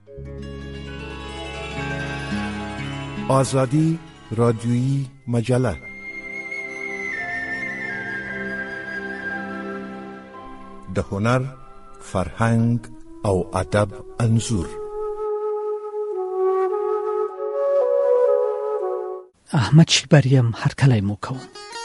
آزادی رادیویی مجله. د هنر، فرهنګ او ادب انځور. احمد شیبریم هرکلی مو کوم.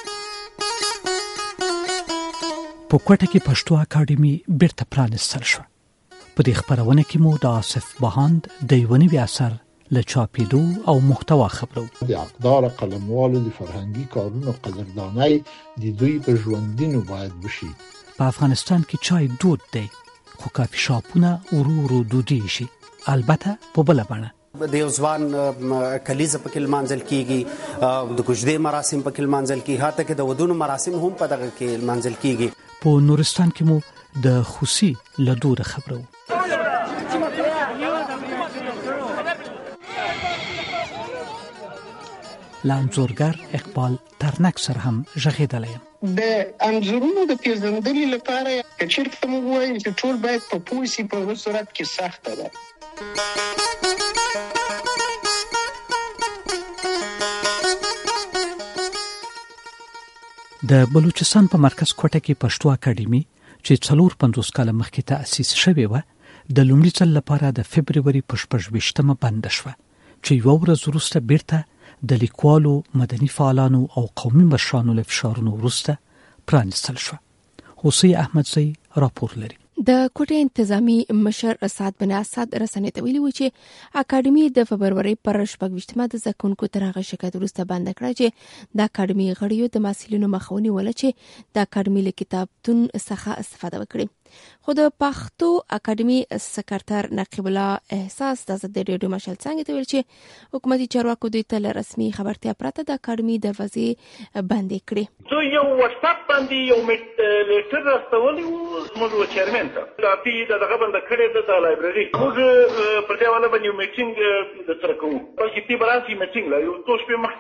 په کوټه کې پښتو اکاډمي بیرته پرانستل شو. په دې خبرونه کې مو د آصف بهاند د یو نوي اثر له چاپېدو او محتوا خبرو. د اقدار قلموالو د فرهنګي کارونو قدردانۍ د دوی په ژوندینو باید وشي. په افغانستان کې چای دود دی، خو کافي شاپونه ورو ورو دودي شي، البته په بله بڼه. د یو ځوان کلیزه پکې لمانځل کیږي، د کوژدې مراسم پکې لمانځل کیږي، حتی که د ودونو مراسم هم په دغه کې لمانځل کیږي. په نورستان کې مو د خوسي له دوده خبرو. لانځورګر اقبال ترنک سره هم ژغېدلی یم. د انځورونو د پیژندنې لپاره که چېرته موږ وایو چې ټول باید په پوه سي، په هغه صورت کې سخته ده. د بلوچستان په مرکز کوټه کې پښتو اکاډمي چې 450 کاله مخکې تأسیس شوې وه، د لومړي ځل لپاره د فبروري په 26مه بنده شوه، چې یوه ورځ وروسته بیرته د لیکوالو، مدني فعالانو او قومي مشرانو له فشارونو وروسته پرانستل شوه. حسین احمدزی راپور لري. د کوټې انتظامی مشر اسعد بن اسد رسنۍ ته ویلي و چې اکاډمي د فبروري پر 26مه د زکونکو تر هغه شکایت وروسته بنده کړه چې د اکاډمي غړیو د محصلینو مخاوني ول چې د اکاډمي له کتابتون څخه استفاده وکړي. خو د پښتو اکاډمي سکرټر نقیب الله احساس د ازادي راډیو مشال څنګه ته ویل چې حکومتي چارواکو دوی ته رسمي خبرتیا پرته د اکاډمي دروازې بندې کړې. زه یو واتساپ باندې یو لیټر راستولی و زموږ چیرمن ته، کاپي دغه بنده کړې ده د لایبرري. موږ پر دې باندې یو میټینګ سره کوو، بلکې تی برانسي میټینګ لا یو څو شپې مخکې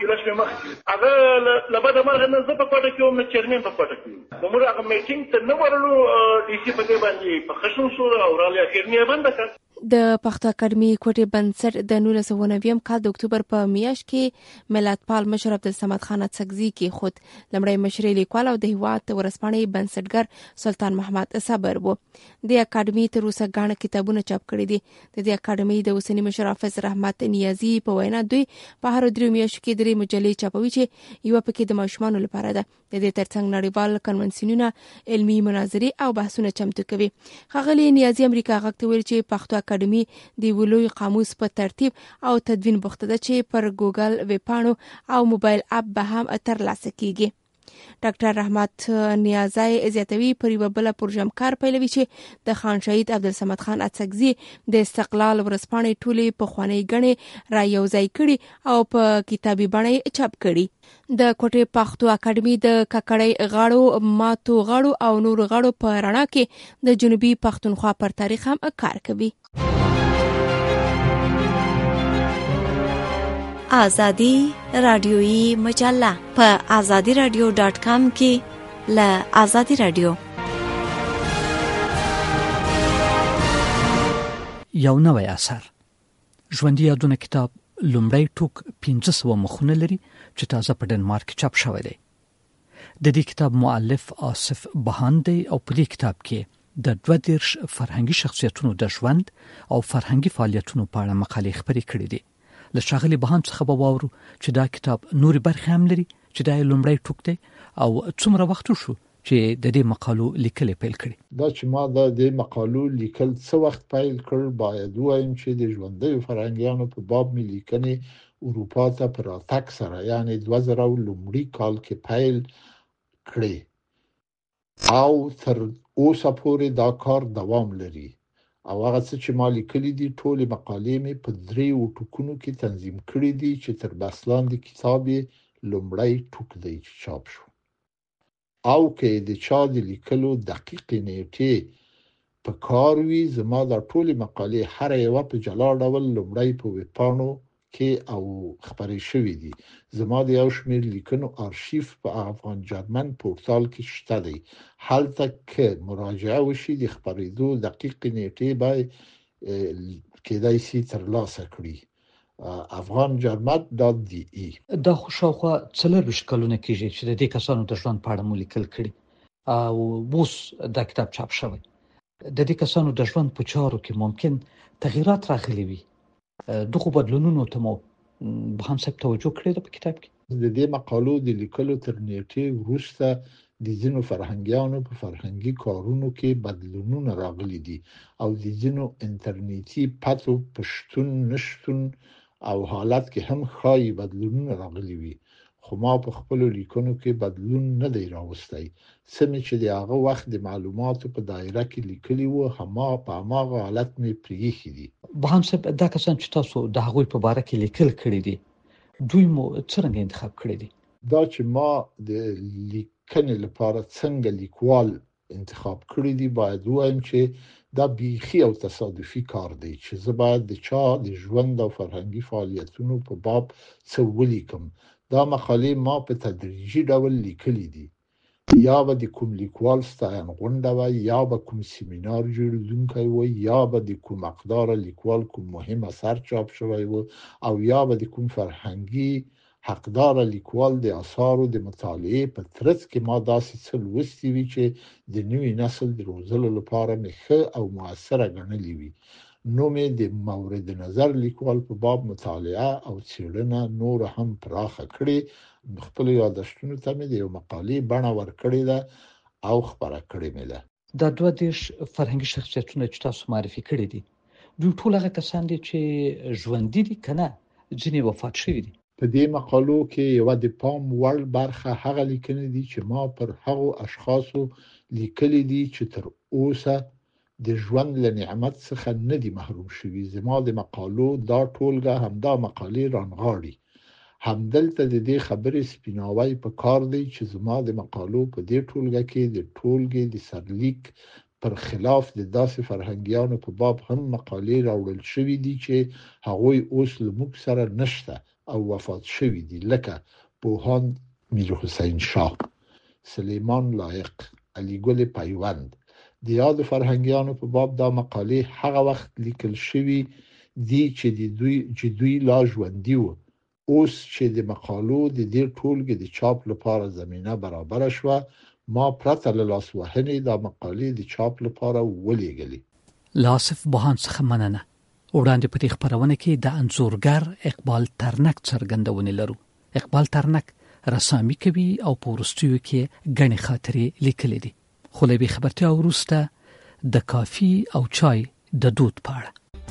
هغه له بده مرغه نه زه په کوټه کې وم، چیرمن په کوټه کې. موږ هغه میټینګ ته نه ورلو، ډي سي په دې باندې په خشن شو او رالي اخرنی بنده کړ. د پښتو اکاډمي کوټې بنسټ د 1990 کال د اکتوبر په میاشت کې ملتپال مشر عبدالصمد خان اڅکزي کې خود لمړی مشر لیکوال او د هیواد ورسپانې بنسټګر سلطان محمد صبر وو. د اکاډمي تر اوسه غاڼه کتابونه چاپ کړي دي. د دې اکاډمي د اوسنی مشر حافظ رحمت نیازي په وینا دوی په هر 3 میاشتو کې 3 مجلې چاپوي چې یو پکې د ماشومانو لپاره ده. د دې ترڅنګ نړیوال کنونسیونونه، علمي مناظرې او بحثونه چمتو کوي. ښاغلي نیازي امریکا غږ ته ویل چې پښتو اکاډمي د ولوی قاموس په ترتیب او تدوین بوخته ده چې پر ګوګل ویبپاڼو او موبایل اپ به هم ترلاسه کیږي. ډاکټر رحمت نیازی زیاتوي پر یو بل پروژه کار پیلوي چې د خان شهید عبدالصمد خان اڅکزي د استقلال ورسپانې ټولې په خواني غنې را یوځای کړي او په کتابي بڼه چاپ کړي. د کوټې پښتو اکاډمي د ککړې غاړو، ماتو غاړو او نور غاړو په رڼا کې د جنوبي پښتونخوا پر تاریخ هم کار کوي. آزادی رادیویی مجله په azadiradio.com کې ل آزادی رادیو. یو نوی اثر ژوندي یادونه کتاب لومړی ټوک 1500 مخونه لري چې تازه په ډنمارک چاپ شوی دی. د دې کتاب مؤلف آصف بهاند دی او په دې کتاب کې د 22 فرهنګي شخصیتونو د ژوند او فرهنګي فعالیتونو په اړه مقالې خپرې کړې دي. له ښاغلي بهاند څخه به واورو چې دا کتاب نورې برخې هم لري، چې دا لومړی ټوک دی او څومره وخت شو چې د دې مقالو لیکل پیل کړي. دا چې ما د دې مقالو لیکل څه وخت پیل کړ، باید وایم چې د ژوندیو فرهنګیانو په باب مې لیکنې اروپا ته پر راتګ سره، یعنی 2000 لومړي کال کې پیل کړې او تر اوسه پورې دا کار دوام لري. او هغه څه چې ما لیکلي دي ټولې مقالې مې په 3 ټوکونو کې تنظیم کړې دي چې تر بس لاندې کتاب لومړی ټوک دی چې چاپ شو. او که د چا د لیکلو دقیقې نیټې په کار وي، زما دا ټولې مقالې هر یوه په جلا ډول لومړی په ویبپاڼو کې او خبرې شوې دي. زما د یو شمېر لیکنو آرشیف په افغان جرمن پورتال کې شته دی. هلته که مراجعه وشي د خبرېدو دقیق نیټې به کېدای شي ترلاسه کړي. افغان جرمت .de دا خو شاوخوا 40 کلونه کېږي چې د دې کسانو د ژوند په اړه مو لیکل کړي او اوس دا کتاب چاپ شوی. د دې کسانو د ژوند په چارو کې ممکن تغیرات راغلي وي. دغه بدلونونو ته مو بهان صاحب توجه کړې ده په کتاب کې. د دې مقالو د لیکلو تر نیټې وروسته د ځینو فرهنګیانو په فرهنګي کارونو کې بدلونونه راغلي دي او د ځینو انټرنیټي پاتو پښتون نشټون او حالت کې هم ښایي بدلونونه راغلي وي، خو ما په خپل لیکنو کې بدلون نه دی راوستی. سمې چې د هغه وخت د معلوماتو په دایره کې لیکلي وو په هماغه حالت مې پرېښي دي. بهان صاحب دا کسان چې تاسو د هغوی په باره کې لیکل کړي دي دوی مو څنګه انتخاب کړي دي؟ دا چې ما د لیکنې لپاره څنګه لیکوال انتخاب کړی دی باید وایم چې دا بیخي او تصادفي کار دی چې زه باید د چا د ژوند او فرهنګي فعالیتونو په باب څه ولیکم. دا مقالې ما په تدریجي ډول لیکلې دي. یا به د کوم لیکوال ستاین غونډه وي، یا به کوم سیمینار جوړونکی وي، یا به د کوم اقدار لیکوال کوم مهم اثر چاپ شوی و، او یا به د کوم فرهنګي حقدار لیکوال د آثارو د مطالعې په ترڅ کې ما داسې څه لوستي وي چې د نوي نسل د روزلو لپاره مې ښه او مؤثره ګڼلي وي. نو مې د مورد نظر لیکوال په باب مطالعه او څېړنه نور هم پراخه کړې. خپل یادښتونو ته مې د یو مقالې بڼه ورکړې ده او خپره کړې مې ده. دا 22 فرهنګي شخصیتونه چې تاسو معرفي کړي دي دوی ټول هغه کسان دي چې ژوندي دي کنه ځینې وفات شوي دي؟ په دې مقالو کې یو د پام وړ برخه هغه لیکنې دي چې ما پر هغو اشخاصو لیکلي دي چې تر اوسه د ژوند له نعمت څخه نه دي محروم شوي. زما د مقالو دا ټولګه همدا مقالې رانغاړي. همدلته د دې خبرې سپیناوی په کار دی چې زما د مقالو په دې ټولګه کې د ټولګې د سرلیک پر خلاف د داسې فرهنګیانو په باب هم مقالې راوړل شوې دي چې هغوی اوس له موږ سره نشته او وفات شوی دي، لکه پوهاند میر حسین شاه، سلیمان لایق، علی ګل پیوند. د یاد فرهنګیانو په باب دا مقالې هغه وخت لیکل شوی دي چې دوی لا ژوندي وو. اوس چې د مقالو د دې ټولګې د چاپ لپاره زمينه برابر شوه، ما پرته له لاسوهنې دا مقالې د چاپ لپاره ولېږلې. لاصف بهان څخه مننه. وړاندې په دې خبرونه کې د انځورګر اقبال ترنک څرګندونه لرو. اقبال ترنک رسامي کوي او په وروستیو کې غني خاطرې لیکلې دي. خو له دې خبرتیا وروسته د کافي او چای د دود پاړه.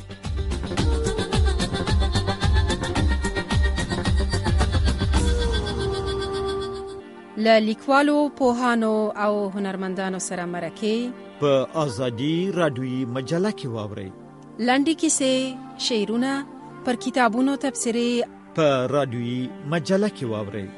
له لیکوالو، پوهانو او هنرمندانو سره مرکه په آزادي رادیویي مجله کې واورئ. لنډې کیسې، شعرونه، پر کتابونو تبصرې په رادیویي مجله کې واورئ.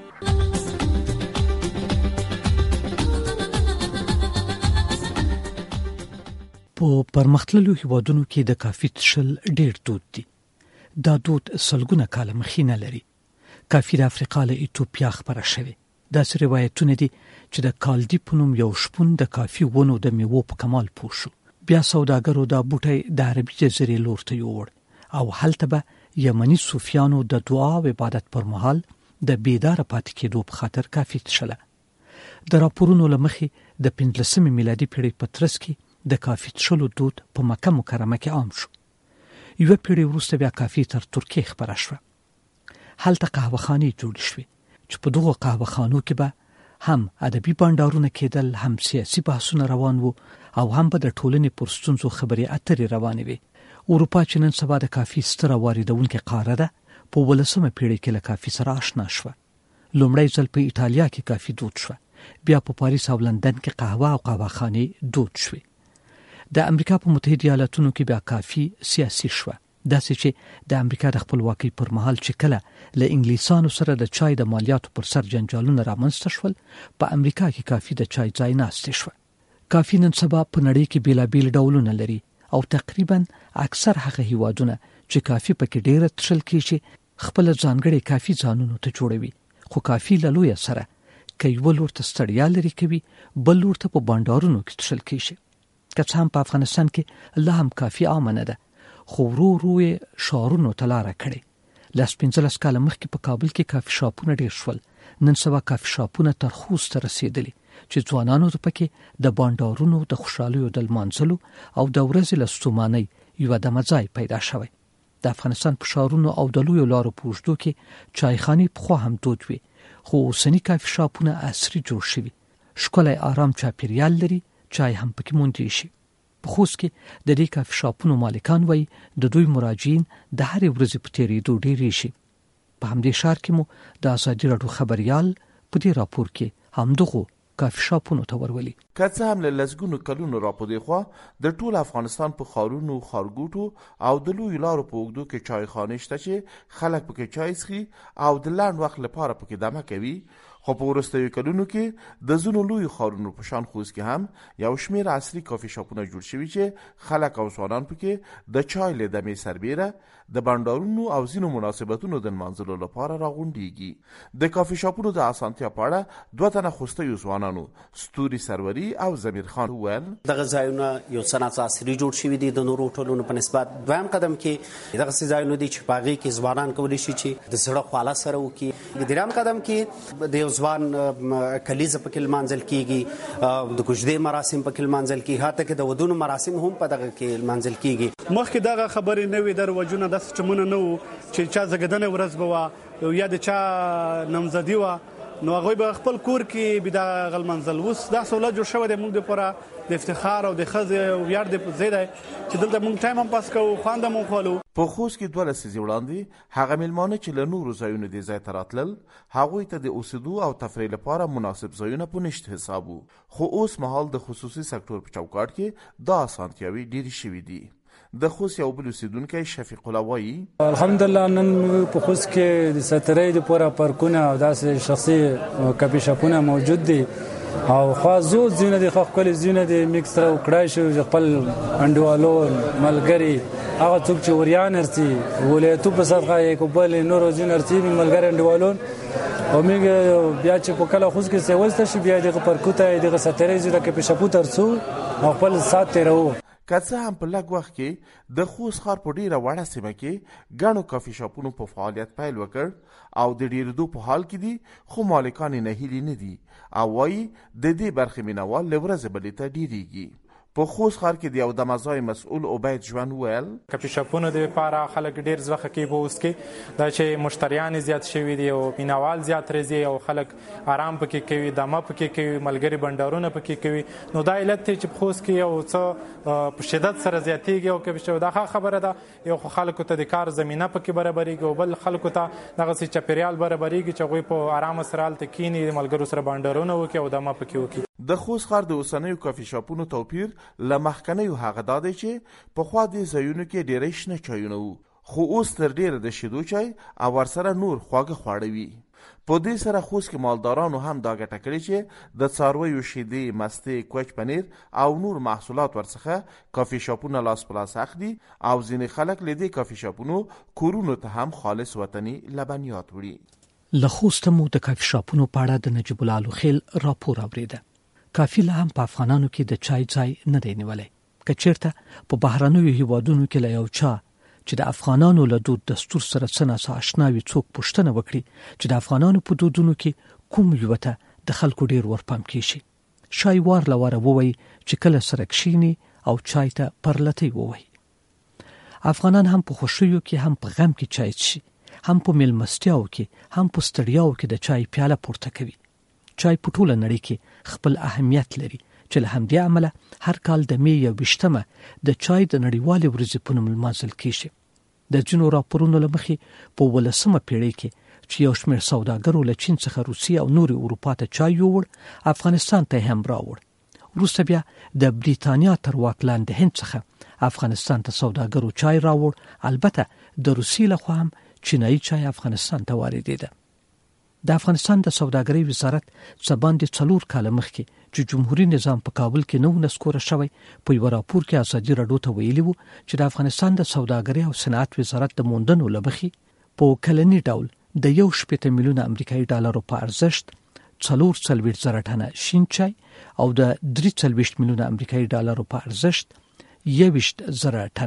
په پرمختللو هیوادونو کې د کافي څښل ډېر دود دي. دا دود سلګونه کاله مخکې نه لري. کافي د افریقا له ایتوپیا خپره شوی. داسې روایتونه دي چې د کالدی په نوم یو شپون د کافي ونو د میوو په کمال پوه شو. بیا سوداګرو دا بوټی د عربي جزیرې لور ته یوړ او هلته به یمني صوفیانو د دعا او عبادت پر مهال د بیدار پاتې کېدو په خاطر کافي څښله. د راپورونو له مخې د 15 میلادي پیړۍ په ترڅ کې د کافي څښلو دود په مکه مکرمه کې عام شو. یو پیړۍ وروسته بیا کافي تر ترکیه خپره شوه. هلته قهوه‌خانې جوړې شوې چې په دغه قهوه‌خانو کې به هم ادبي بانډارونه کېدل، هم سیاسي بحثونه روان وو او هم به د ټولنې پر ستونزو خبرې اترې روانې وي. اروپا چې نن سبا د کافي ستره واردونکې قاره ده، په 18مه پیړۍ کې له کافي سره آشنا شوه. لومړی ځل په ایټالیا کې کافي دود شوه، بیا په پاریس او لندن کې قهوه او قهوه‌خانې دود شوې. د امریکا په متحده ایالاتونو کې بیا کافي سیاسي شوه، داسې چې د امریکا د خپلواکۍ پر مهال چې کله له انګلیسانو سره د چای د مالیاتو پر سر جنجالونه رامنځته شول، په امریکا کې کافي د چای ځای ناستې شوه. کافي نن سبا په نړۍ کې بیلابیل ډولونه لري او تقریبا اکثر هغه هیوادونه چې کافي پکې ډېره څښل کېږي خپل ځانګړي کافي ځانونو ته جوړوي. خو کافي له لویه سره که یو لور ته ستړیا لري کوي، بل لور ته په بانډارونو کې څښل کېږي. که څه هم په افغانستان کې لا هم کافي عامه نه ده، خو ورو شعارونو ته لاره کړې. لاس 15 کاله مخکې په کابل کې کافي شاپونه ډېر شول. نن سبا کافي شاپونه تر خوست رسیدلي چې ځوانانو ته پکې د بانډارونو د خوشحالیو د لمانځلو او د ورځې له ستومانۍ یوه دمه ځای پیدا شوی. د افغانستان په ښارونو او د لویو لارو په اوږدو کې چایخانې پخوا هم دود وي، خو اوسني کافي شاپونه عصري جوړ شوي. ښکلی آرام چاپیریال لري، چای هم پکې موندلی شي. په خوست کې د دې کافي شاپونو مالکان وایي د دوی مراجعین د هرې ورځې په تېرېدو ډېرې شي. په همدې ښار کې مو د ازادي راډیو خبریال په دې راپور کې همدغو کافي شاپونو ته ورولي. که څه هم له لسګونو کلونو را په دې خوا د ټول افغانستان په ښارونو، ښارګوټو او د لویو لارو په اوږدو کې چایخانې شته چې خلک پکې چای څښي او د لنډ وخت لپاره پکې دمه کوي، خو په وروستیو کلونو کې د ځینو لویو ښارونو په شان خوست کې هم یو شمېر عصري کافي شاپونه جوړ شوي چې خلک او ځوانان پکې د چای له دمې سربیره د بانډارونو او ځینو مناسبتونو د نمانځلو لپاره راغونډېږي. د کافي شاپونو د اسانتیا په اړه 2 تنه خوستیو ځوانانو ستوري سروري او زمیر خان وویل دغه ځایونه یو صنعت عصري جوړ شوي دي د نورو ټولنو په نسبت. دویم قدم کې دغه ځایونه دي چې په هغې کې ځوانان کولی شي چې د زړه خواله سره وکړي. دریم قدم کې د یو ځوان کلیزه پکې لمانځل کېږي، د کوژدې مراسم پکې لمانځل کېږي، حتی کې د ودونو مراسم هم په دغه کې لمانځل کېږي. مخکې دغه خبرې نه وي، د رواجونه داسې چمونه نه وو چې چا زګدنه ورځ به وه یا د چا نمزدي وه، نو هغوی به خپل کور کې به دغه لمانځل. اوس دا سهولت جوړ شوی دی موږ دپاره د افتخار او د ښځې ویاړ دی ځای دی چې دلته موږ ټایم هم پاس کوو، خوند هم وخولو. په خوست کې 2 لسیزې وړاندې هغه میلمانه چې له نورو ځایونو دې ځای ته راتلل هغوی ته د اوسېدو او تفریح لپاره مناسب ځایونه په نشت حساب وو، خو اوس مهال د خصوصي سکتور په چوکاټ کې دا اسانتیاوې ډېرې شوي دي. د خوست یو بل اوسیدونکی شفیق الله وایي الحمدلله نن په خوست کې د ساترۍ دپاره پارکونه او داسې شخصي کافي شاپونه موجود دي او خواځو ځایونه دي، ښکلي ځایونه دي. میکس سره وکړای شو چې خپل انډیوالو ملګري هغه څوک چې وریان ارسي ولایتو په صدقه یې کو بل نورو ځایونه ارسي ملګري انډیوالو او موږ بیا چې په کله خوست کې سیولسته شو بیا دغه پارکوته دغه ساترۍ ځایونه کې په شاپو ترسو او خپل سات تیرو. که څه هم په لږ وخت کې د خوست ښار په ډیره وړه سیمه کې ګڼو کافي شاپونو په فعالیت پیل وکړ او د ډیرېدو په حال کې دي، خو مالکان یې نهیلي نه دي او وایي د دې برخې مینوال له ورځې بلې ته ډیریږي. په خوست ښار کې د یو دمځای مسؤل عبید ژوند ویل کافي شاپونو دپاره خلک ډېر زړه کوي په اوس کې دا چې مشتریان زیات شوي دي او مینوال زیات راځي او خلک آرام پکې کوي، دمه پکې کوي، ملګري بنډارونه پکې کوي. نو دا علت دی چې په خوست کې یو څه په شدت سره زیاتېږي او کافي شاپ دا ښه خبره ده. یو خو خلکو ته د کار زمینه پکې برابرېږي او بل خلکو ته دغسې چاپېریال برابرېږي چې هغوی په آرامه سره هلته کښېني، د ملګرو سره بنډارونه وکړي او دمه پکې وکړي. د خوست ښار د اوسنیو کافي شاپونو توپیر له مخکنیو هغه دا دی چې پخوا دې ځایونو کې ډېری شنه چایونه وو، خو اوس تر ډېره د شیدو چای او ورسره نور خواږه خواړه وي. په دې سره خوست کې مالدارانو هم دا ګټه کړې چې د څارویو شیدې، مستې، کوچ پنیر او نور محصولات ورڅخه کافي شاپونه لاس په لاس اخلي او ځینې خلک له دې کافي شاپونو کورونو ته هم خالص وطني لبنیات وړي. له خوست مو د کافي شاپونو په اړه د نجیب الله لوخیل راپور اورېده. کافي لا هم په افغانانو کې د چای ځای نه دی نیولی. که چېرته په بهرنیو هیوادونو کې له یو چا چې د افغانانو له دود دستور سره څه ناڅه اشنا وي څوک پوښتنه وکړي چې د افغانانو په دودونو کې کوم یوه ته د خلکو ډېر ورپام کېږي، شای وار له واره ووایي چې کله سره کښېني او چای ته پرلتی ووایي. افغانان هم په خوښیو کې هم په غم کې چای څښي، هم په میلمستیاو کې هم په ستړیاو کې د چای پیاله پورته کوي. چای په ټوله نړۍ کې خپل اهمیت لري چې له همدې امله هر کال د می 21 د چای د نړیوالې ورځې په نوم لمانځل کېږي. د ځینو راپورونو له مخې په 18مه پیړۍ کې چې یو شمېر سوداګرو له چین څخه روسیې او نورې اروپا ته چای یووړ، افغانستان ته هم راوړ. وروسته بیا د بریتانیا تر واک لاندې هند څخه افغانستان ته سوداګرو چای راوړ. البته د روسیې لخوا هم چینایي چای افغانستان ته واردېده. د افغانستان د سوداګرۍ وزارت څه باندې 4 کاله مخکې چې جمهوریت نظام په کابل کې نو نسکوره شوی په یو راپور کې ازادي راډیو ته ویلي وو چې د افغانستان د سوداګرۍ او صنعت وزارت د موندنو لبخي په کلنی ډول د 1.8 میلیون امریکایي ډالرو په ارزښت 440 ټنه شین چای او د 340 میلیون امریکایي ډالرو په ارزښت 21 ټنه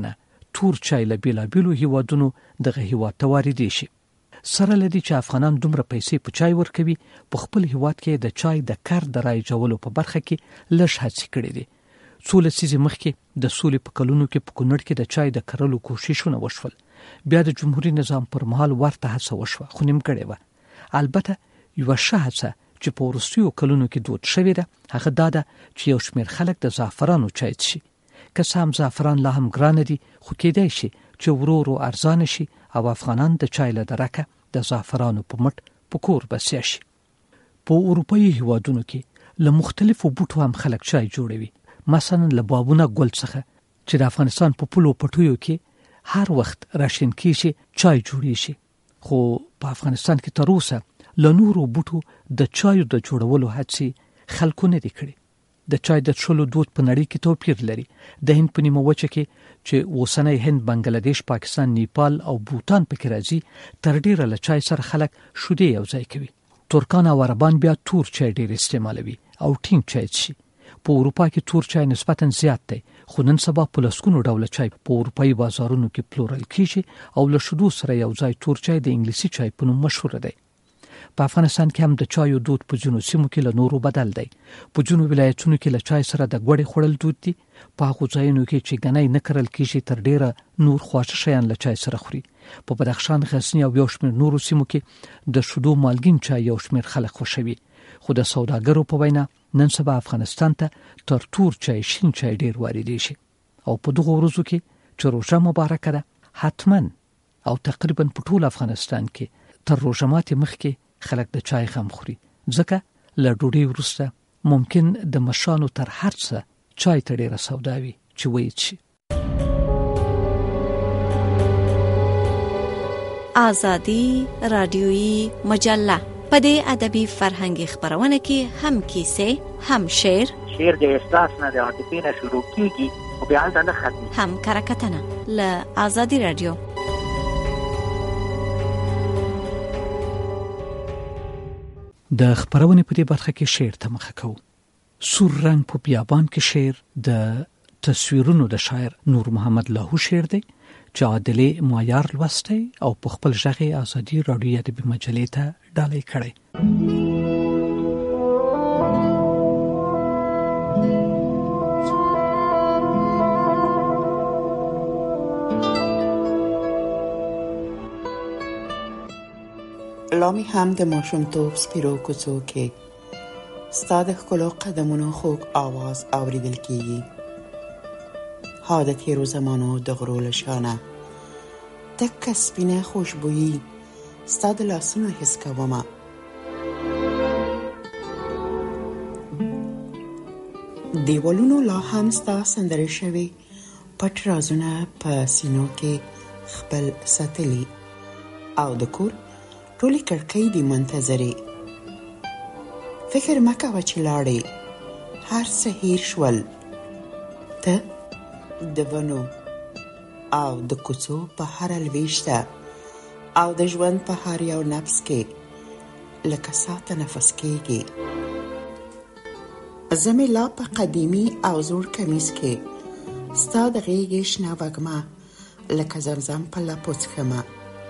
تور چای له بیلابیلو هیوادونو دغه هیواد ته واردې شي. سره لدی چې افغانان دومره پیسې په چای ورکوي، په خپل هیواد کې د چای د کار د رایجولو په برخه کې لږ هڅې کړې دي. څو لسیزې مخکې د سولې په کلونو کې په کونړ کې د چای د کرلو کوششونه وشول. بیا د جمهوریت نظام پر مهال ورته هڅه وشوه، خو نیمګړې وه. البته یوه ښه هڅه چې په وروستیو کلونو کې دود شوې ده هغه دا ده چې یو شمېر خلک د زعفرانو چای څښي. که څه هم زعفران لا هم ګرانه دي، خو کېدای شي چې ورو ورو ارزانه شي او افغانان د چای له درکه د زعفرانو په مټ په کور بسیا شي. په اروپایي هیوادونو کې له مختلفو بوټو هم خلک چای جوړوي. مثلا له بابونه ګل څخه چې د افغانستان په پولو پټیو کې هر وخت راشین کیږي چای جوړی شي. خو په افغانستان کې تر اوسه له نورو بوټو د چایو د جوړولو هڅې خلکو نه دي کړې. د چای د څښلو دود په نړۍ کې توپیر لري. د هند په نیمه وچه کې چې اوسنۍ هند، بنگلاديش، پاکستان، نیپال او بوتان پکې راځي، تر ډیره له چای سره خلک شیدې یو ځای کوي. ترکان او عربان بیا تور چای ډیر استعمالوي او ټینګ چای څښي. په اروپا کې تور چای نسبتاً زیات دی، خو نن سبا په لسګونو ډوله چای په اروپایي بازارونو کې پلورل کیږي او له شیدو سره یو ځای تور چای د انګلیسي چای په نوم مشهور دی. په افغانستان کې هم د چایو دود په ځینو سیمو کې له نورو بدل دی. په ځینو ولایتونو کې له چای سره د ګوړې خوړل دود دي. په هغو ځایونو کې چې ګنی نه کرل کیږي تر ډیره نور خواږه شیان له چای سره خوري. په بدخشان، غزنی او یو شمېر نورو سیمو کې د شیدو مالګین چای یو شمېر خلک خوښوي. خو د سوداګرو په وینا نن سبا افغانستان ته تر تور چای شین چای ډیر واردې شي. او په دغه ورځو کې چې روژه مبارکه ده، حتما او تقریبا په ټول افغانستان کې تر روژه ماتې مخکې خلک د چای غم خوري، ځکه له ډوډۍ وروسته ممکن د مشانو تر هر څه چای ته ډیره سودا وي چې ویې شي. آزادی رادیویی مجله په دې ادبي فرهنګي خبرونه کې هم کیسې، هم شعر د احساس نه د عاطفې نه شروع کیږي او بیا هلته نه ختمي، هم کرکټنه. له آزادی رادیو. د خبرونې په دې برخه کې شعر ته مخه کوو. سور رنگ په بیابان کې شعر د تصویرونو د شاعر نور محمد لاهو شعر دی چې عادلې معیار لوستی او په خپل ژغ آزادي رادیو ادبي مجلې ته ډالۍ کړی. لامی هم د ماشومتوب سپیرو کوڅو کې ستا د ښکلو قدمونو خوږ آواز اوریدل کیږي. ها د تیرو زمانو د غرو له شانه تکه سپینه خوشبویي ستا د لاسونو حس کومه. دیوالونو لا هم ستا سندرې شوي پټ رازونه په سینو کې خپل ساتلي او د کور ټولې کړکۍ دې منتظرې. فکر مه کوه چې لاړې هر څه هیر شول، ته د ونو او د کوڅو په هر لویشته او د ژوند په هر یو نفس کې لکه ساته نفس کېږي. زمې لا په قدیمي او زوړ کمیس کې ستا د غېږې شنه وږمه لکه زمزم په لپو څښمه.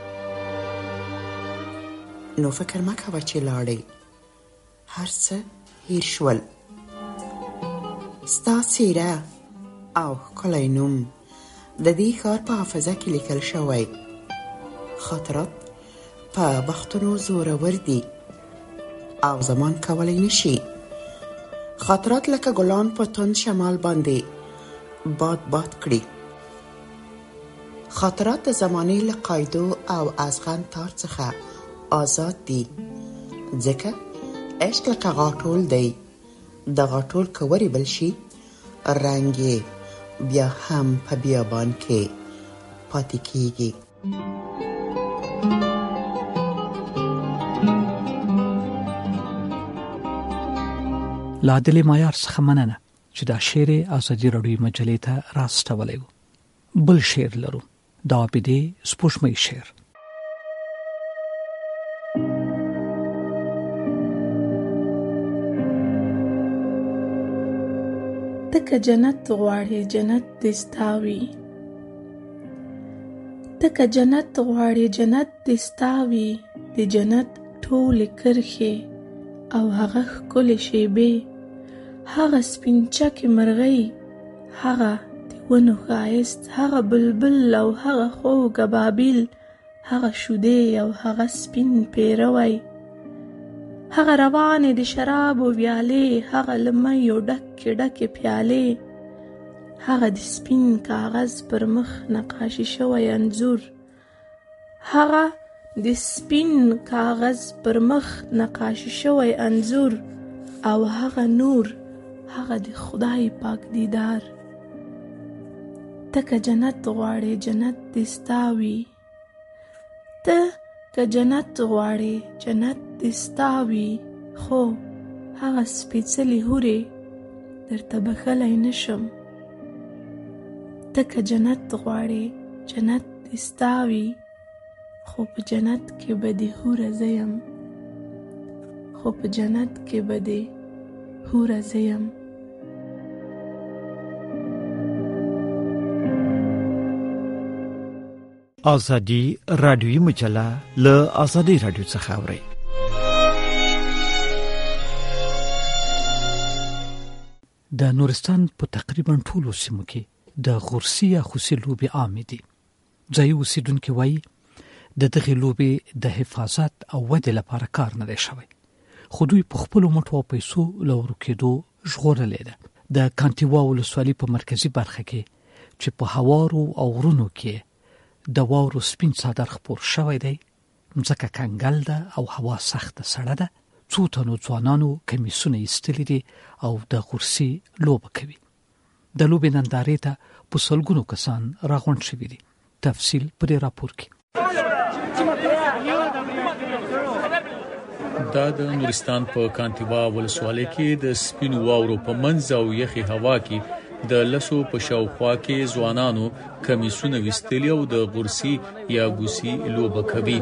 نو فکر مه کوه چې لاړې هر څه هیر شول، ستا څېره او ښکلی نوم د دې ښار په حافظه کې لیکل شوی. خاطرات په وختونو زورور دي او زمان کولی نشي. خاطرات لکه ګلان په تند شمال باندې باد باد کړي. خاطرات د زمانې له قاعدو او ازغن تار څخه آزاد دي، ځکه عشق لکه غاټول دی. د غاټول که وریبل شي رنګ یې بیا هم په بیابان کې پاتې کیږي. له عادلې معیار څخه مننه چې دا شعر آزادي رادیو مجلې ته راستولی و. بل شعر لرو، د عابدې سپوږمۍ شعر. تکه جنت غواړي جنت دې ستا وي، تکه جنت غواړې جنت دې ستا وي د جنت ټولې کرښې او هغه ښکلې شیبې هغه سپینچکې مرغۍ هغه د ونو ښایست هغه بلبل او هغه خوږ ابابیل هغه شودې او هغه سپین پیروی هغه روانې د شرابو ویالې هغه له میو ډکې ډکې پیالې هغه د سپین کاغذ پر مخ نقاشي شوی انځور هغه د سپین کاغذ پر مخ نقاشي شوی انځور او هغه نور هغه د خدای پاک دیدار ته که جنت غواړې جنت دې ستا وي ته که جنت غواړې جنت دې ستا وي خو هغه سپېڅلې هورې درته بښلی نشم ته که جنت غواړې جنت دې ستا وي خو په جنت کې به دې هوره زه یم خو په جنت کې به دې هوره زه یم ازادي رادیوي مجله له ازادي رادیو څخه اوري. د نورستان په تقریبا ټولو سیمو کې د غورسي یا خوسي لوبې عامې دي. ځایي اوسېدونکي وایي د دغې لوبې د حفاظت او ودې لپاره کار نه دی شوی، خو دوی په خپلو مټو او پیسو له ورکېدو ژغورلې ده. د کانټیوا ولسوالۍ په مرکزي برخه کې چې په هوارو او غرونو کې د واورو سپین څادر خپور شوی دی، مځکه کنګل ده او هوا سخته سړه ده. څو تنو ځوانانو کمیسونه ایستلي دي او د غورسي لوبه کوي. د لوبې نندارې ته په سلګونو کسان راغونډ شوي دي. تفصیل په دې راپور کې. دا د نورستان په کانټیوا ولسوالۍ کې د سپین واورو په منځ او یخي هوا کې د لسو په شاوخوا کې ځوانانو کمیسونه ویستلي او د غورسي یا ګوسي لوبه کوي.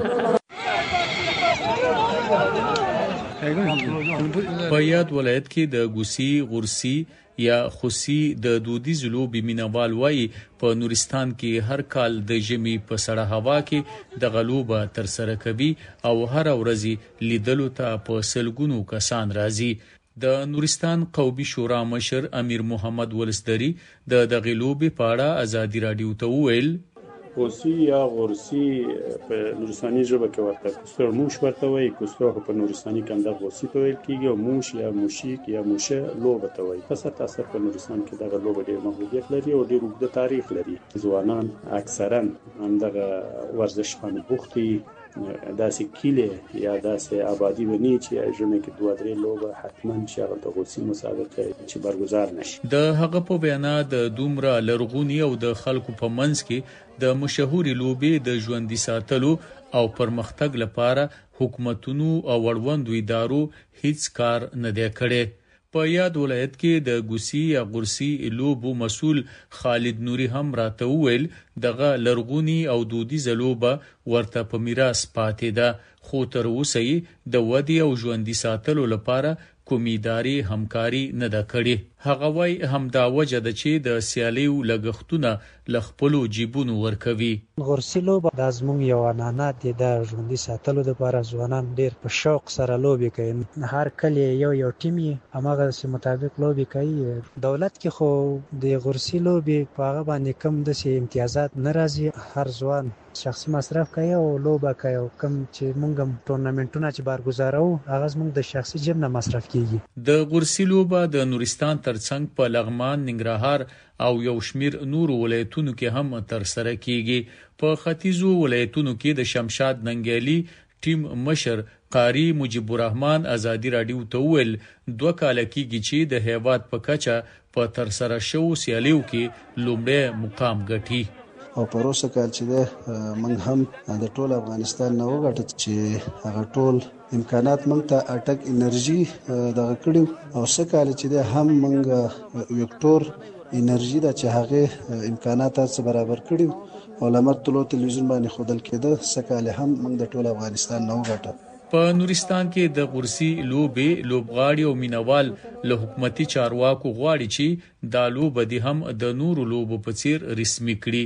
په یاد ولایت کې د ګوسي، غورسي یا خوسي د دودیز لوبې مینوال وایي په نورستان کې هر کال د ژمي په سړه هوا کې د غلوبه تر سره کوي او هر ورځ لیدلو ته په سلګونو کسان راځي. د نورستان قومي شورا مشر امیر محمد ولسدری د دغې لوبې په اړه ازادي رادیو ته وویل: خوسي یا غورسي په نورستاني ژبه کې ورته کوستر موش ورته وایي. کوستر په نورستاني کې هم د غورسي ته ویل کېږي او موش یا موشیک یا موشه لوبه ته وایي. پس تاسو په نورستان کې دغه لوبه ډېر محبوبیت لري او ډېر اوږده تاریخ لري. ځوانان اکثرا همدغه ورزش باندې بوخت دي. داسې کیله یا داسې آبادی ونی چې ژمنه کې دوه درې لوبه حتما چې هغه د غورسي مسابقه چې برگزار نشي. د هغه په بیان د دومره لرغونی او د خلکو په منځ کې د مشهوري لوبې د ژوندۍ ساتلو او پرمختګ لپاره حکومتونو او وړوندو ادارو هیڅ کار نه دی کړی. په یاد ولایت کې د ګوسي یا غورسي لوبو مسؤل خالد نوري هم راته وویل دغه لرغونی او دودیزه لوبه ورته په میراث پاتې ده، خو تر اوسه یې د ودې او ژوندۍ ساتلو لپاره کومې ادارې همکاري نه ده کړې. هغه وایي همدا وجه ده چې د سیالیو لګښتونه له خپلو جیبونو ورکوي. غورسي لوبه د زموږ یو عنعنه ده، د ژوندۍ ساتلو لپاره ځوانان ډېر په شوق سره لوبې کوي. هر کله یو ټیم یې هماغه مطابق لوبې کوي. دولت کې خو د غورسي لوبې په هغه باندې کم داسې امتیازات نه راځي. هر ځوان شخصي مصرف کوي او لوبه کوي او کم چې موږ هم ټورنمنټونه چې برگزارو هغه موږ د شخصي جیب نه مصرف کیږي. د غورسي لوبه د نورستان ترڅنګ په لغمان، ننګرهار او یو شمیر نورو ولایتونو کې هم تر سره کیږي. په ختیځو ولایتونو کې د شمشاد ننګیالي ټیم مشر قاری مجيب الرحمن ازادي رادیو ته ویل 2 کال کېږي چې د هیواد په کچه په تر سره شو سیالیو کې لومړی مقام ګټي. او پروسه کال چې ده موږ هم د ټول افغانستان نه وګټل چې هغه ټول امکانات موږ ته اټک انرژي دغه کړو او سکه چې ده هم موږ وکټور انرژي د چې هغه امکانات څخه برابر کړو او لمر طلوع تلویزیون باندې خودل کېده سکه هم موږ د ټول افغانستان نه وګټل. په نورستان کې د غورسي لوبې لوبغاړي او مینوال له حکومتي چارواکو غواړي چې دا لوبه دي هم د نورو لوبو په څیر رسمي کړي.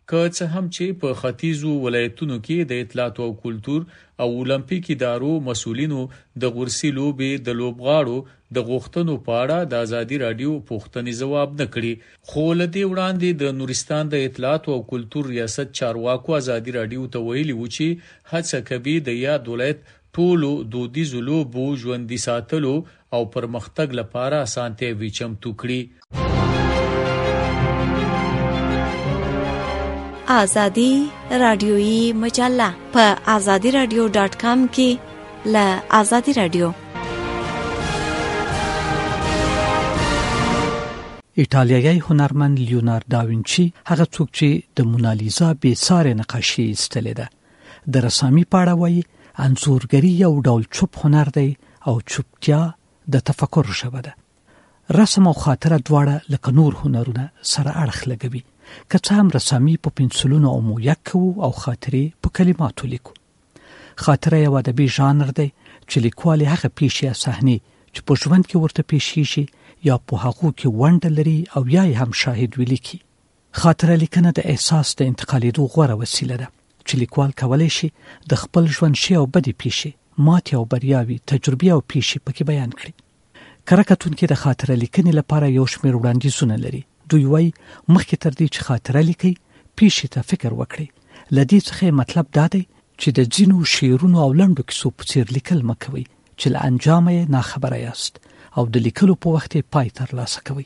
که څه هم چې په ختیځو ولایتونو کې د اطلاعات او کلتور او اولمپیک ادارو مسؤلینو د غورسي لوبې د لوبغاړو د غوښتنو په اړه د ازادي رادیو پوښتنې ځواب نه کړي، خو له دې وړاندې د نورستان د اطلاعات او کلتور ریاست چارواکو ازادي رادیو ته ویلي و چې هڅه کوي د یاد ولایت ټولو دودیزو لوبو ژوندي ساتلو او پرمختګ لپاره اسانتیاوې چمتو کړي. آزادی رادیویی مجله په azadiradio.com کې له آزادی رادیو. ایټالیایی هنرمند لیوناردو داوینچی هغه څوک چې د مونالیزا بې سارې نقاشي ایستلې ده د رسامي په اړه وایي انځورګري یو ډول چوپ هنر دی او چوپتیا د تفکر ژبه ده. رسم او خاطره دواړه لکه نور هنرونه سره اړخ لګوي، که څه هم رسامي په پنسلونو او مویک کوو او خاطرې په کلماتو لیکو. خاطره یو ادبي ژانر دی چې لیکوال هغه پیښې یا صحنې چې په ژوند کې ورته پیښیږي یا په هغو کې ونډه لري او یا هم شاهد ولیکي. خاطره لیکنه د احساس د انتقالېدو غوره وسیله ده چې لیکوال کولی شي د خپل ژوند ښې او بدې پیښې، ماتې او بریاوې، تجربې او پیښې پکې بیان کړي. کره کتونکي د خاطره لیکنې لپاره یو شمېر وړاندیزونه لري. دوی وایي مخکې تر دې چې خاطره لیکئ پیښې ته فکر وکړئ. له دې څخه مطلب دا دی چې د ځینو شعرونو او لنډو کیسو په څیر لیکل مه کوئ چې له انجامه یې ناخبره یاست او د لیکلو په وخت یې پای ترلاسه کوئ.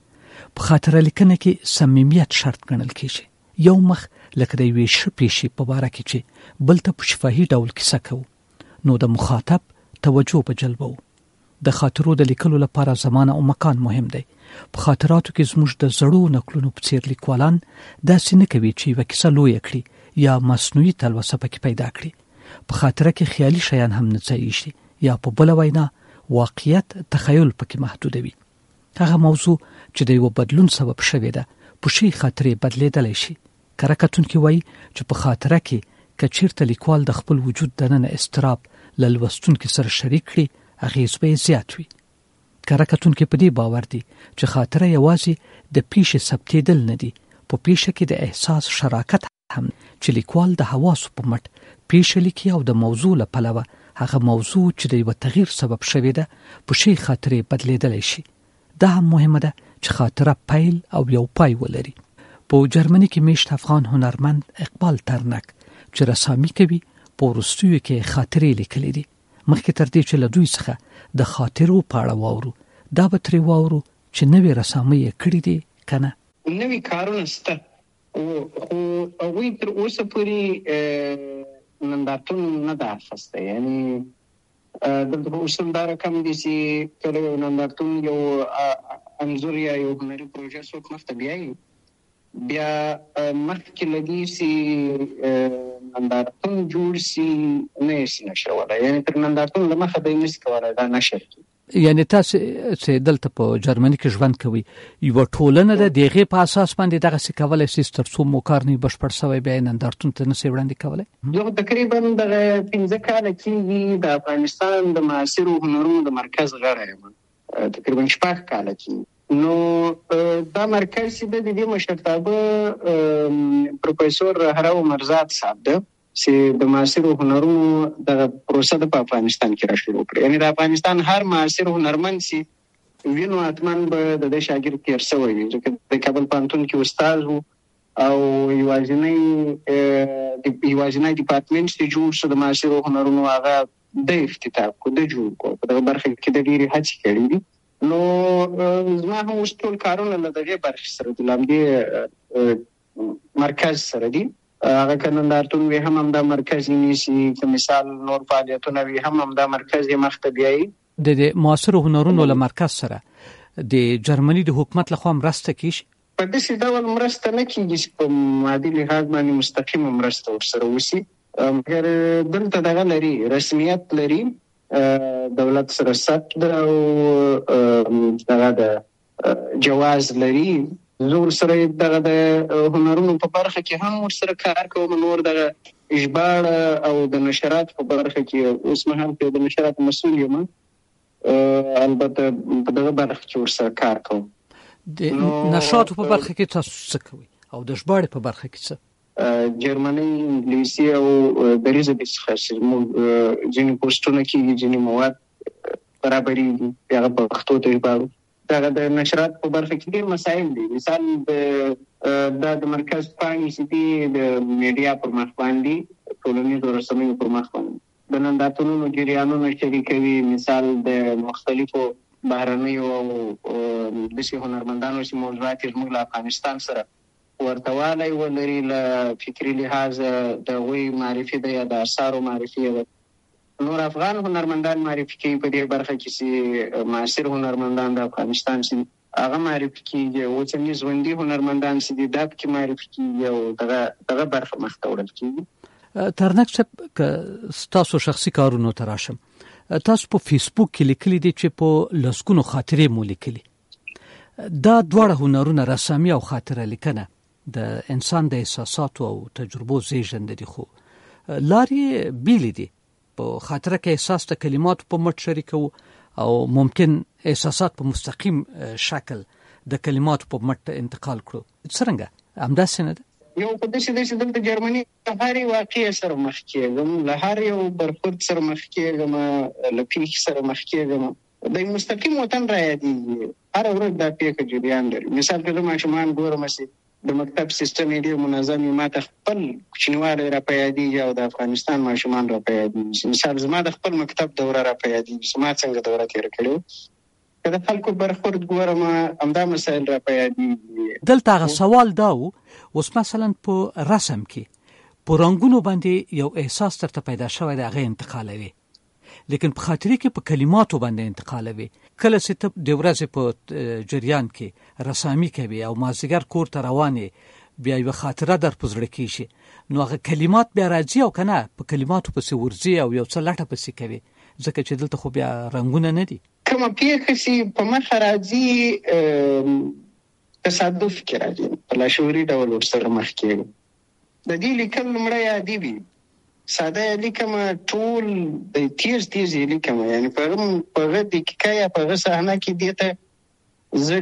په خاطره لیکنه کې صمیمیت شرط ګڼل کېږي. یو مخ لکه د یوې ښه پیښې په باره کې چې بل ته په شفاهي ډول کیسه کوو نو د مخاطب توجه به جلبوو. د خاطرو د لیکلو لپاره زمانه او مکان مهم دی. په خاطراتو کې زموږ د زړو نقلونو په څیر لیکوالان داسې نه کوي چې یوه کیسه لویه کړي یا مصنوعي تلوسه پکې پیدا کړي. په خاطره کې خیالي شیان هم نه ځایېږي یا په بله وینا واقعیت تخیل پکې محدودوي. هغه موضوع چې د یو بدلون سبب شوی ده په شي خاطرې بدلیدلی شي. کره کتونکي وایي چې په خاطره کې که چیرته لیکوال د خپل وجود دننه اضطراب له لوستونکي سره شریک کړي اغېز به یې زیات وي. کره کتونکي په دې باور دي چې خاطره یوازې د پیښې ثبتېدل نه دي، په پیښه کې د احساس شراکت هم چې لیکوال د حواسو په مټ پیښه لیکي او د موضوع له پلوه هغه موضوع چې د یو تغییر سبب شوی ده په شي خاطرې بدلیدلی شي. دا هم مهمه ده چې خاطره پیل او یو پای ولري. په جرمني کې میشت افغان هنرمند اقبال ترنک چې رسامي کوي په وروستیو کې خاطرې لیکلې دي. مخکې تر دې چې له دوی څخه د خاطرو په اړه واورو، دا به ترې واورو چې نوې رسامۍ یې کړې دي که نه. نوې کارونه شته خو هغوی تر اوسه پورې نندارتون نه ده اخیستی. یعنې دلته به اوس هم دا رقم دي چې کله یو نندارتون یو انځور یا یو هنري پروژه څوک مخته بیایي، بیا مخکې له دې چې نندارتون جوړ شي نه یې شي نشرولی. یعنې تر نندارتون له مخه به یې نشي کولی دا نشر کړي. یعنې تاسو چې دلته په جرمني کې ژوند کوئ یوه ټولنه ده، د هغې په اساس باندې دغسې کولی شئ تر څو مو کار نه وي بشپړ شوی بیا یې نندارتون ته نه شئ وړاندې کولی؟ یو تقریبا دغه 15 کاله کېږي د افغانستان د معاصرو هنرونو د مرکز غړی یم. تقریبا 6 کاله کېږي. نو دا مرکز چې د دې مشرتابه پروفیسور هراو مرزاد صاحب ده چې د معاصرو هنرونو د پروسه په افغانستان کې را شروع کړې. یعنې د افغانستان هر معاصر هنرمند چې وینو حتما به د دې شاګرد تېر شوی وي، ځکه د کابل پوهنتون کې استاد و او یوازینی ډپارټمنټ چې جوړ شو د معاصرو هنرونو هغه د افتتاح کو د جوړ کو په دغه برخه کې د ډېرې هڅې کړې دي. نو زما هم اوس ټول کارونه له دغې برخې سره د لامدې مرکز سره دي. هغه که نندارتون وي هم همدا مرکز یې نیسي، که مثال نور فعالیتونه وي هم همدا مرکز یې مخته بیایي. د معاصرو هنرونو له مرکز سره د جرمني د حکومت لخوا مرسته کیږي؟ په داسې ډول مرسته نه کېږي چې په مادي لحاظ باندې مستقیمه مرسته ورسره وشي، مګر دلته دغه لري، رسمیت لري، دولت سره ثبت ده او دغه د جواز لري. زه ورسره دغه د هنرونو په برخه کې هم ورسره کار کوم. نور دغه ژباړه او د نشرات په برخه کې اوس مهال کې د نشرات مسؤل یم، البته په دغه برخه کې ورسره کار کوم. د نشراتو په برخه کې تاسو څه کوئ او د ژباړې په برخه کې څه؟ جرمني انګلیسي او دری ژبې څخه موږ ځینې پوسټونه کېږي، ځینې مواد برابرېږي، هغه په پښتو ته ژباړو. دا د نشرات په برخه کې ډېر مسایل دي. مثال د مرکز پاڼې چې دي د میډیا پر مخ باندې، ټولنیزو رسنیو پر مخ باندې د نندارتونونو جریانونه شریکوي. مثال د مختلفو بهرنیو او داسې هنرمندانو چې موضوعات یې زموږ له افغانستان سره ورته والی ولري، له فکري لحاظه د هغوی معرفي ده یا د اثارو معرفي ده. نور افغان هنرمندان معرفي کوي په دې برخه کې چې معاصر هنرمندان د افغانستان چې هغه معرفي کېږي، اوسني ژوندي هنرمندان چې دي دا پکې معرفي کېږي او دغه برخه مخته وړل کېږي. ترنک صاحب، که ستاسو شخصي کارونو ته راشم، تاسو په فیسبوک کې لیکلي دي چې په لسګونو خاطرې مو لیکلي. دا دواړه هنرونه، رسامي او خاطره لیکنه، د انسان د احساساتو او تجربو زیږنده دي، خو لارې بیلې دي. په خاطره کې احساس د کلماتو په مټ شریکو او ممکن احساسات په مستقیم شکل د کلماتو په مټ انتقال کړو. څنګه همداسې نه ده؟ یو په داسې دلته جرمني له هرې واقعې سره مخ کېږم، له هر یو برخورد سره مخ کېږم، له پیښې سره مخ کېږم. د مستقیم وطن را یادېږي، هره ورځ دا پیښه جریان لري. مثال که زه ماشومان ګورم چې د مکتب سیستم یې ډېر منظم وي، ما ته خپل کوچنیوالی را په یادېږي او د افغانستان ماشومان را په یادېږي. مثال زما د خپل مکتب دوره را په یادېږي چې ما څنګه دوره تېره کړې وه. که د خلکو برخورد ګورم همدا مسایل را په یادېږي. دلته هغه سوال دا و، اوس مثلا په رسم کې په رنګونو باندې یو احساس درته پیدا شوی دی، هغه انتقالوي، لیکن په خاطرې کې په کلماتو باندې انتقالوي. کله چې ته د ورځې په جریان کې رسامي کوي او مازدیګر کور ته روانې، بیا یوه خاطره در په زړه کېږي، نو هغه کلمات بیا راځي او که نه په کلماتو پسې ورځي او یو څه لټه پسې کوي، ځکه چې دلته خو بیا رنګونه نه دي. کومه پیښه چې په مخه راځي تصادف کې راځي، په لاشعوري ډول ورسره مخ کېږي. د دې لیکل لومړی عادي وي، ساده لیکم، ټول د تیز لیکم، یعنی په هغه دقیقه یا په هغه صحنه کې دې ته زه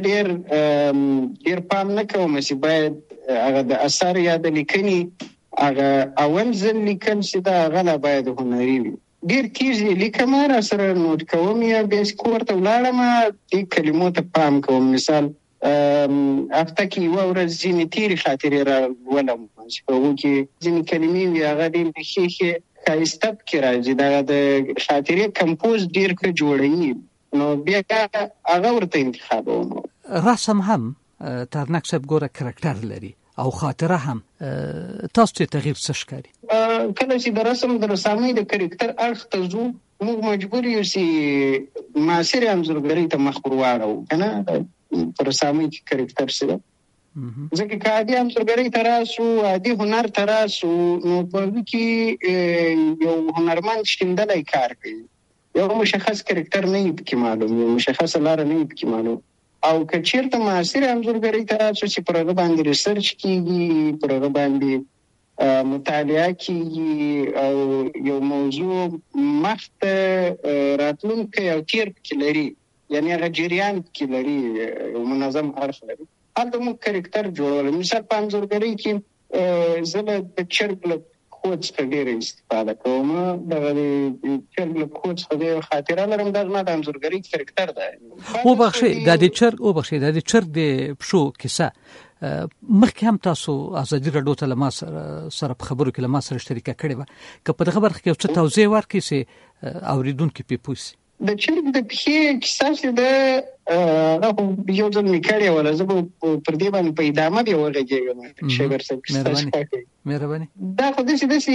ډېر پام نه کوم چې باید هغه د اثر یا د لیکنې هغه اول ځل لیکل چې دا هغه لا باید هنري وي. ډېر تیز لیکم، را سره نوټ کوم یا بیا چې کور ته ولاړم دې کلمو ته پام کوم. مثال هفته کې یوه ورځ ځینې تېرې خاطرې را لولم چې په هغو کې ځینې کلمې وي هغه ډېر ښې ښایسته پکې راځي، دا د خاطرې کمپوز ډېر ښه جوړوي، نو بیا هغه ورته انتخابوم. رسم هم ترنک صاحب ګوره کرکټر لري او خاطره هم. تاسو ته تغییر څه ښکاري؟ کله چې د رسم د رسامۍ د کرکټر اړخ ته ځو، موږ مجبور یو چې معاصرې انځورګرۍ ته مخ ور واړوو، که نه په رسامۍ کې کرکټر سره. ځکه که عادي انځورګرۍ ته راسو، عادي هنر ته راسو، نو په هغه کې یو هنرمند شیندلی کار کوي، یو مشخص کرکټر نه وي پکې معلوم، یو مشخصه لاره نه وي پکې معلوم. او که چېرته معاصرې انځورګرۍ ته راسو چې پر هغه باندې ریسرچ کېږي، پر هغه باندې مطالعه کېږي او یو موضوع مخته راتلونکی او تیر پکې لري، یعنی هغه جریان پکې لري، یو منظم اړخ لري، هلته موږ کرکټر جوړولی. مثال په انځورګرۍ کې زه له چرګ له پښو څخه ډېره استفاده کوم. دغه د چرګ له پښو څخه د یوه خاطره لرم، دا زما د انځورګرۍ کرکټر دی. وبخښئ، دا د چرګ د پښو کیسه مخکې هم تاسو ازادي راډیو ته له ما سره په خبرو کې له ما سره شریکه کړې وه، که په دغه برخه کې یو څه توضیح ورکړئ چې اورېدونکي پرې پوه شي. د چرګ د پښې کیسه چې ده هغه خو یو ځل مې کړې وله، زه به پر دې باندې په ادامه بیا وغږېږم. شیبر صاحب مهرباني. دا خو داسې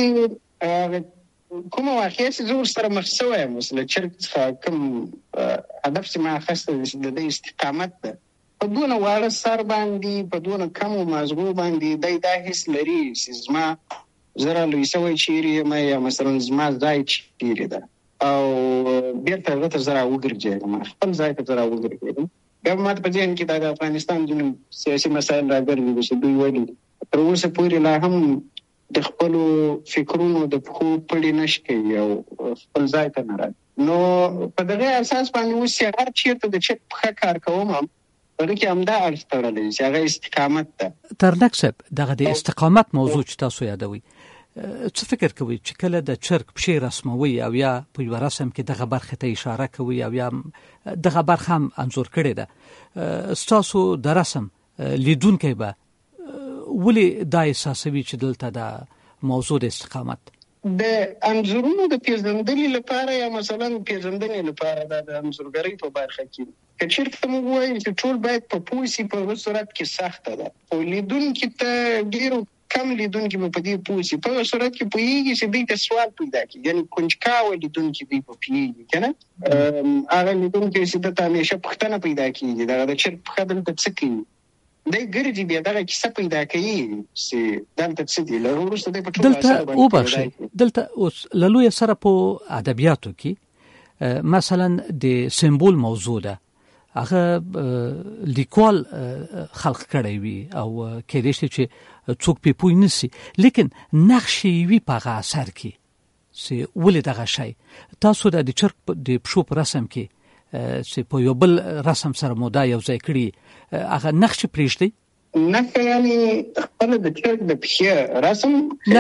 کومه واقعه چې زه ورسره مخ شوی یم، اوس له چرګ څخه کوم هدف چې ما اخیستی دی چې د ده استقامت ده، په دونه واړه سر باندې، په دونه کمو مازغو باندې دی دا حس لري چې زما زه را لوی شوی چیرې یم، یا مثلا زما ځای چیرې ده، او بیرته هغه ته زه را وګرځېدم، خپل ځای ته زه را وګرځېدم. بیا به ما ته په ذهن کې دا د افغانستان ځینې سیاسي مسایل راګرځېدل چې دوی ولې تر اوسه پورې لا هم د خپلو فکرونو د پښو پړې نشي کوي او خپل ځای ته نه راځي. نو په دغه اساس باندې اوس هر چېرته د چک پښه کار کوم، ورکه همدا اړخ تړلی چې هغه استقامت ده. ترنک صاحب دغه د استقامت موضوع چې تاسو یادوي څه فکر کوي چې کله د چرګ پښې رسموي او یا په یو رسم کې دغه برخه ته اشاره کوي او یا دغه برخه هم انځور کړي ده تاسو د رسم لیدونکي به ولې دا احساسوي چې دلته د موضوع د استقامت د انځورونو د پیژندنې لپاره یا مثلا پیژندنې لپاره د انځورګرۍ په برخه کې که چېرته موږ وایو چې ټول باید په پوه سي په صورت کې سخته ده خو لیدونکي ته ډېرو کم لیدونکي په دې پوه سي په صورت کې پوهېږي چې دوی ته سوال پیدا کړي یعنې کنجکاوه لیدونکي دوی په پوهېږي که نه هغه لیدونکي چې دته همیشه پوښتنه پیدا کېږي دغه د چرګ پښه دلته څه کوي دی ګرځي بیا دغه کیسه پیدا کوي چې دلته څه دي له وروسته دی په ټول دلته وبخښئ دلته اوس له لویه سره په ادبیاتو کې مثلا د سمبول موضوع ده هغه لیکوال خلق کړی وي او کېدای شي چې څوک په پوه نشي لیکن نقش وی په هغه اثر کې چې ولې دغه شی تاسو د چرګ د پښو په رسم کې چې په یو بل رسم سره مودا یو ځای کړی هغه نقش پرېږدي نه یعنی خپل د چرګ د پښې رسم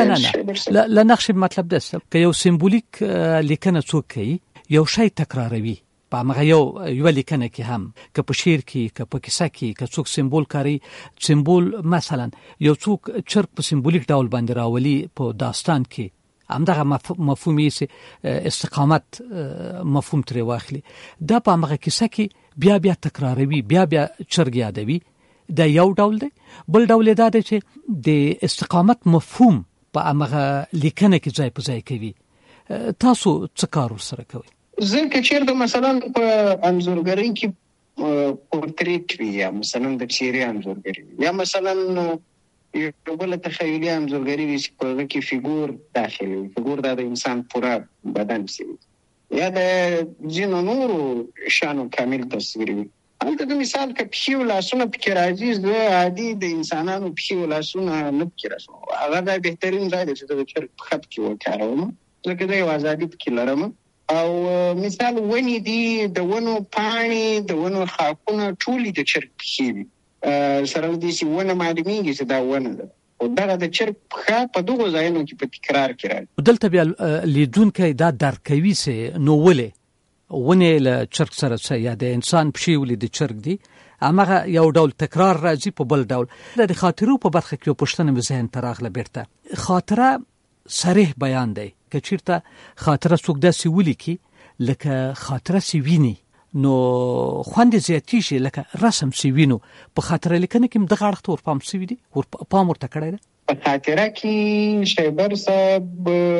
نه نقش مطلب ده که یو سمبولیک لیکنه څوک کوي یو شی تکراروي په هغه یو لیکنه کې هم که په شعر کې که په کیسه کې که څوک سمبول کاری سمبول مثلا یو څوک چرګ په سمبولیک ډول باندې راولي په داستان کې همدغه مفهومي استقامت مفهوم ترې واخلي دا په هغه کیسه کې بیا تکراروي بیا چرګ یادوي دا یو ډول دی بل ډول دا دی چې د استقامت مفهوم په هغه لیکنه کې ځای په ځای کوي تاسو څه کار سره کوي زه که چېرته مثلا په انځورګرۍ کې پورتریټ وي یا مثلا د څېرې انځورګري یا مثلا یو بل تخیلي انځورګري وي چې په هغه کې فیګور داخل وي فیګور دا د انسان پوره بدن شي یا د ځینو نورو شانو کامل تصویر وي هلته د مثال که پښې او لاسونه پکې راځي زه عادي د انسانانو پښې او لاسونه نه پکې رسوم هغه دا بهترین ځای دی چې د چرګ پښه پکې وکاروم ځکه دا یو ازادي پکې لرم او مثال ونې دي د ونو پاڼې د ونو خاکونه ټولې د چرګ پښې وي سره دې چې ونه معلومیږي چې دا ونه ده او دغه د چرګ پښه په دغو ځایونو کې په تکرار کې راځي دلته بیا لیدونکی دا درک کوي چې نو ولې ونې له چرګ سره څه یا د انسان پښې ولې د چرګ دي هماغه یو ډول تکرار راځي په بل ډول د خاطرو په برخه کې پوښتنه مې ذهن ته راغله بیرته خاطره صریح بیان دی که چیرته خاطره څوک داسې ولیکي لکه خاطره سی ویني نو خوند زیاتی شي لکه رسم سی وینو په خاطره لیکنه کې دغه اړخ ته ورپام سی وي ورپام ورته کړی دی په خاطره کې شیبر صاحب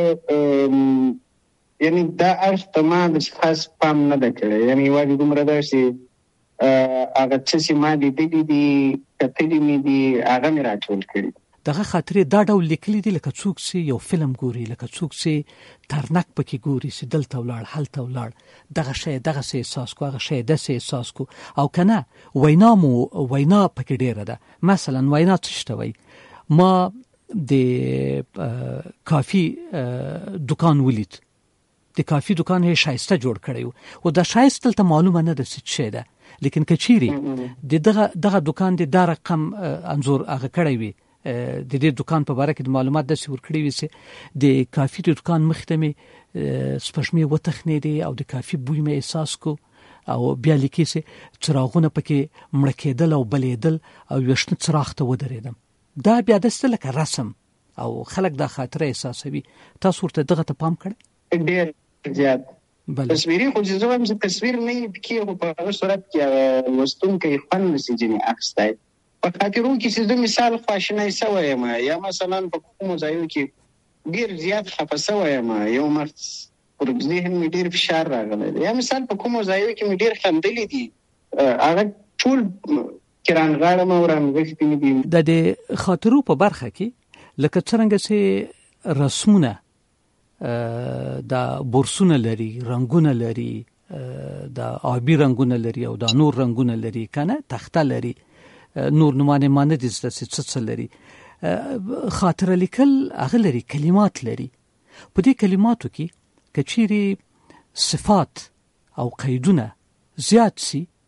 یعنی دا اړخ ته ما د خاص پام نه ده کړی یعنی یوازې دومره ده چې هغه څه چې ما لیدلي دي کتلي مې دي هغه مې راټول کړي دغه خاطرې دا ډول لیکلي دي لکه څوک چې یو فلم ګوري لکه څوک چې ترنک پکې ګوري چې دلته ولاړ هلته ولاړ دغه شی دغه څه احساس کو هغه شی دغه احساس کو او کنه وینا پکې ډیره ده مثلا وینا څه شته وای ما د کافي دکان ولید د کافي دکان یې شایسته جوړ کړی او دا شایسته ته معلومه نه ده څه ده لیکن کچيري دغه دکان د رقم انزور هغه کړی وي د دې دکان په اړه کې معلومات د سور کړی وي چې د کافي دکان مختمه سپشمې وتخنې دي او د کافي بوی مې احساس کو او بیا لیکي چې چراغونه پکې مړ کېدل او بلېدل او وښنه چراغ ته ودرېدم دا بیا د ستلکه رسم او خلک دا خاطره احساسوي تاسو ورته دغه ته پام کړئ ډېر زیات تصویري خو چې زوم چې تصویر نه پکې په هغه صورت کې وستونکو خوند نشي جنې اخستای په خاطرو کې چې د مثال خواشنۍ سوی ما یا مثلا په کوم ځایو کې ډیر زیات خفه سوی ما یو مرت پر ذهن مې ډیر فشار راغلی یا مثال په کوم ځایو کې مې ډیر خندلې دي هغه ټول کرانغاړم او رانغښتې مې دي د خاطرو په برخه کې لکه څنګه چې رسمونه دا بورسونه لري رنگونه لري دا آبی رنگونه لري او دا نور رنگونه لري کنه تخته لري نور نمانه مانه دي څه لري خاطر لیکل هغه لري کلمات لري په دې کلماتو کې کچيري صفات او قیدونه زیات سي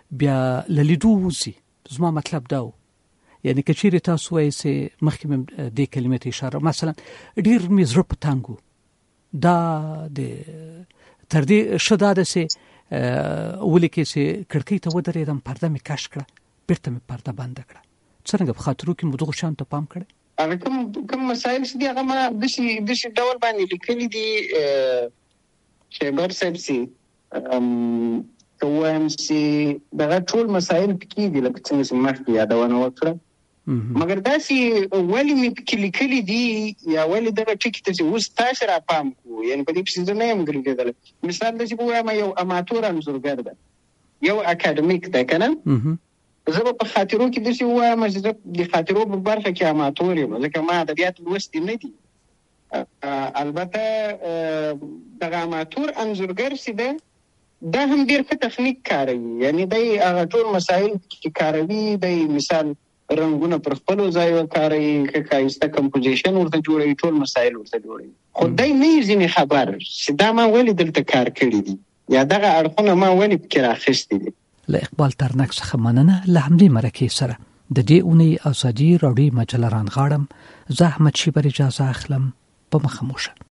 بیا للیدو وسی زما مطلب دا و یعنی کچیر تاسو وایي چې مخکې دې کلمې ته اشاره مثلا ډیر می زړه په تانګو دا د تر دې شدا د سه ولکه چې کړکۍ ته ودرېدم پرده می کش کړه بیرته می پرده بند کړه څنګه په خاطرو کې مو دغه شان ته پام کړی هغه کوم مسایل چې هغه ما د شي ډول باندې لیکلي دي شیبر سبسي کوم چې دغه ټول مسایل پکې دي لکه څنګه چې مخکې یادونه وکړه مګر دا چې ولی می پکې لیکلي دي یا ولی دغه ټکی ته چې اوس تاسو را پام کو یعنی په دې چې نه یم ګرځیدل مثال د چې وایم یو اماتور انځورګر ده یو اکیډمیک ده کنه زه په خاطرو کې د څه وایم چې د خاطرو په برخه کې اماتور یم ځکه ما ادبیات لوستي نه دي البته دغه اماتور انځورګر چې ده دا هم ډېر ښه تخنیک کاروي یعنی دی هغه ټول مسایل چې کاروي دی مثال رنګونه پر خپل ځای وکاروي ښایسته کمپوزیشن ورته جوړوي ټول مسایل ورته جوړوي خو دی نه ځینې خبر چې دا ما ولې دلته کار کړی دي یا دغه اړخونه ما ولې پکې راخیستي دي له اقبال ترنک څخه مننه له همدې مرکې سره د دې اونۍ ازادي راډیو مجله رانغاړم زه احمد شیبر اجازه اخلم په مخه موشه